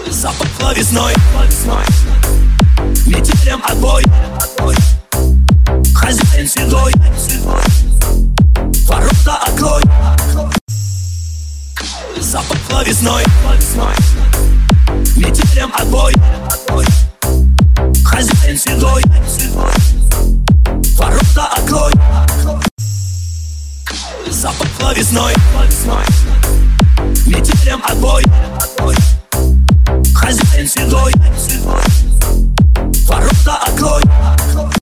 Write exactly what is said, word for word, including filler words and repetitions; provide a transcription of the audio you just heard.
Запахло весной, метелем отбой. Хозяин седой, ворота открой. Запахло весной, метелем отбой. Хозяин седой, ворота открой. Запахло весной.